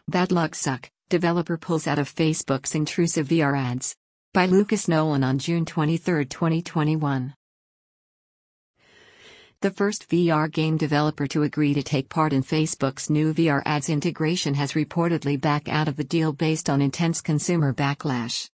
Bad luck suck, developer pulls out of Facebook's intrusive VR ads. By Lucas Nolan on June 23, 2021. The first VR game developer to agree to take part in Facebook's new VR ads integration has reportedly backed out of the deal based on intense consumer backlash.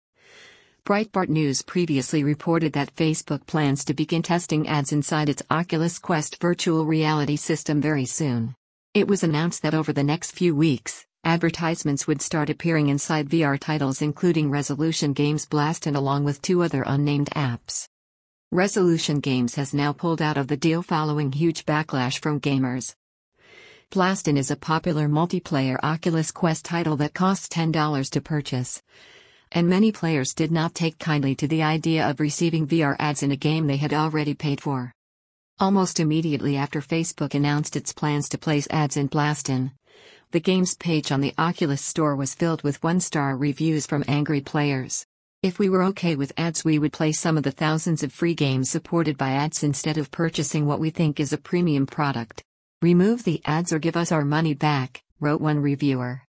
Breitbart News previously reported that Facebook plans to begin testing ads inside its Oculus Quest virtual reality system very soon. It was announced that over the next few weeks, advertisements would start appearing inside VR titles including Resolution Games Blaston along with 2 other unnamed apps. Resolution Games has now pulled out of the deal following huge backlash from gamers. Blaston is a popular multiplayer Oculus Quest title that costs $10 to purchase. And many players did not take kindly to the idea of receiving VR ads in a game they had already paid for. Almost immediately after Facebook announced its plans to place ads in Blaston, the game's page on the Oculus Store was filled with 1-star reviews from angry players. If we were okay with ads, we would play some of the thousands of free games supported by ads instead of purchasing what we think is a premium product. Remove the ads or give us our money back, wrote one reviewer.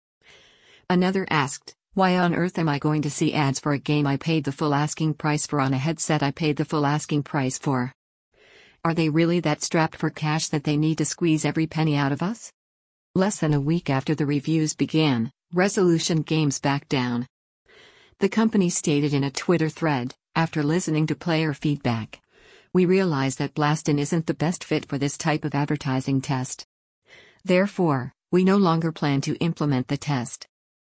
Another asked, "Why on earth am I going to see ads for a game I paid the full asking price for on a headset I paid the full asking price for? Are they really that strapped for cash that they need to squeeze every penny out of us?" Less than a week after the reviews began, Resolution Games backed down. The company stated in a Twitter thread, after listening to player feedback, "We realize that Blaston isn't the best fit for this type of advertising test. Therefore, we no longer plan to implement the test."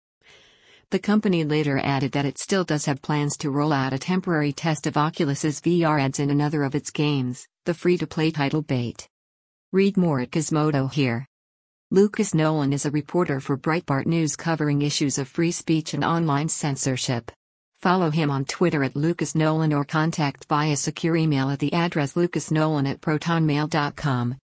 The company later added that it still does have plans to roll out a temporary test of Oculus's VR ads in another of its games, the free-to-play title Bait. Read more at Gizmodo here. Lucas Nolan is a reporter for Breitbart News covering issues of free speech and online censorship. Follow him on Twitter at Lucas Nolan or contact via secure email at the address lucasnolan@protonmail.com.